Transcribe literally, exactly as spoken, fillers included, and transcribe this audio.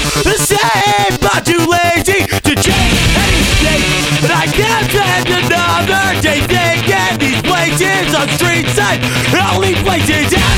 the same, but too lazy to change anything. And I can't spend another day thinking these places on street side, only places